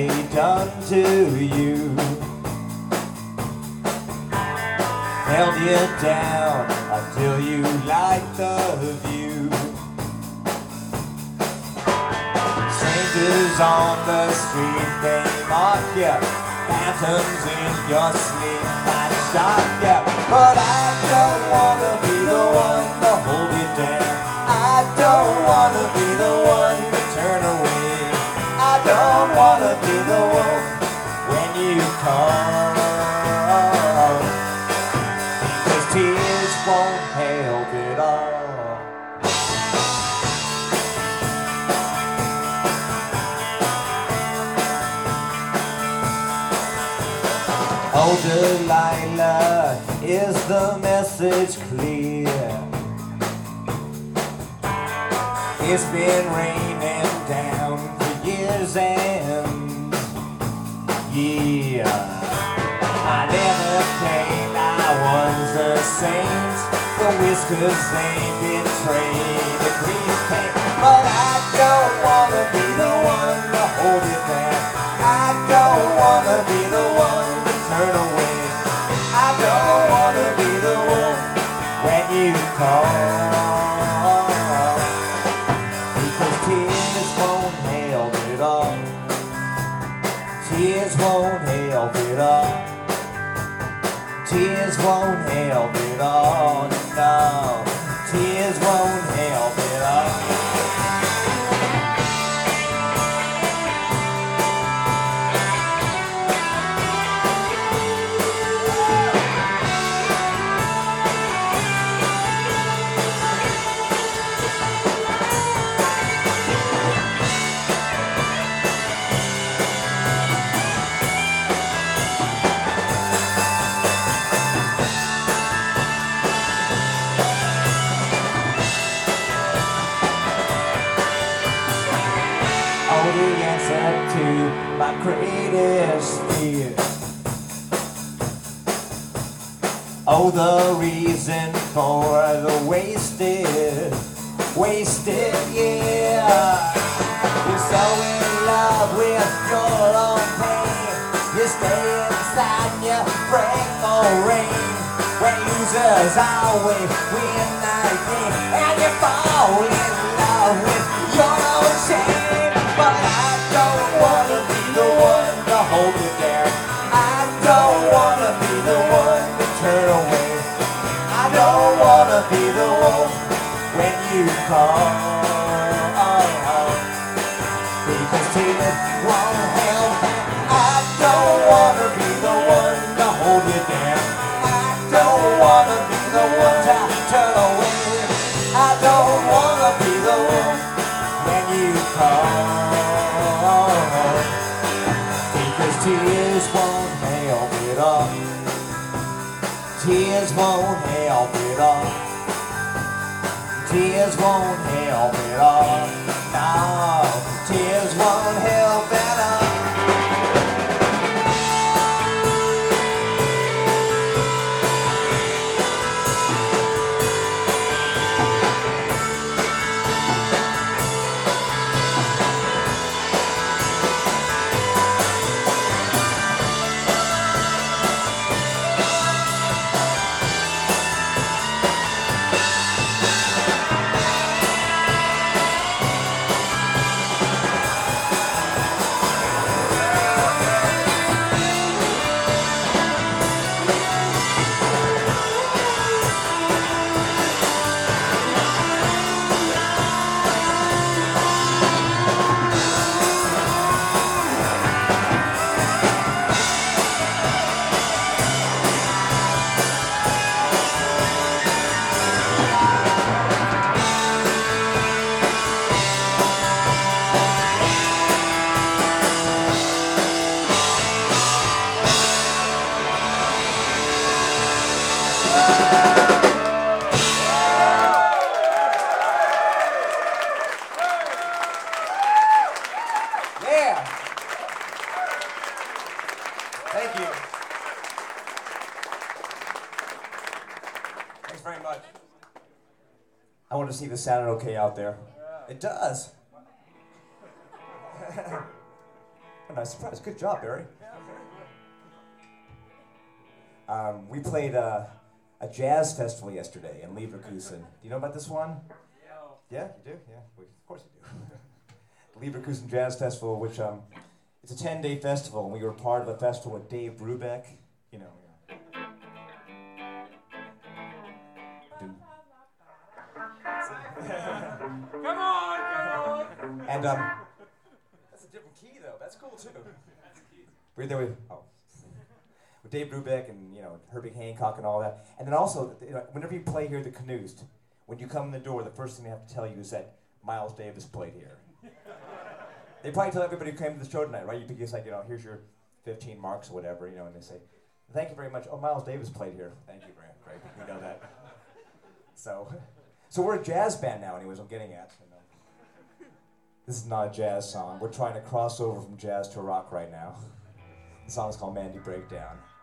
they done to you. Held you down until you liked the view. Strangers on the street, they mock you. Phantoms in your sleep might shock you. But I don't wanna be the one to hold you down. I don't wanna be the one to turn away. I don't wanna be the one when you come. Because tears won't help it all. Oh, Delilah, is the message clear? It's been raining down for years and yeah. I never claimed I was a saint. The whiskers ain't betrayed the grief came. But I don't wanna be the one to hold it down. I don't wanna be the one to turn away. I don't wanna be the one when you call. Because tears won't help it all. Tears won't help it all. Tears won't help it all, no. Tears won't help it all. The answer to my greatest fear. Oh, the reason for the wasted year. You're so in love with your own pain. You stay inside and you break for rain. When losers always win the game, and you fall in love with your own shame. But I don't wanna be the one to hold you there. I don't wanna be the one to turn away. I don't wanna be the one when you call. Because tears won't help. I don't wanna be the one to hold you down. I don't wanna be the one to turn away. I don't wanna be the one when you call. Because tears won't help it all. Tears won't help it all. Tears won't help it all. No, tears won't help it all. Thank you. Thanks very much. I want to see this sounded okay out there. It does. Nice surprise. Good job, Barry. We played a jazz festival yesterday in Leverkusen. Do you know about this one? Yeah, you do? Yeah, well, of course you do. Leverkusen Jazz Festival, which it's a 10-day festival, and we were part of a festival with Dave Brubeck. You know. Come on, girl! And that's a different key though. That's cool too. We're there with Dave Brubeck and Herbie Hancock and all that. And then also, whenever you play here at the Knust, when you come in the door, the first thing they have to tell you is that Miles Davis played here. They probably tell everybody who came to the show tonight, right? You say, here's your 15 marks or whatever, and they say, thank you very much. Oh, Miles Davis played here. Thank you, Grant. Great, we know that. So we're a jazz band now, anyways. I'm getting at. This is not a jazz song. We're trying to cross over from jazz to rock right now. The song's called Mandy Breakdown.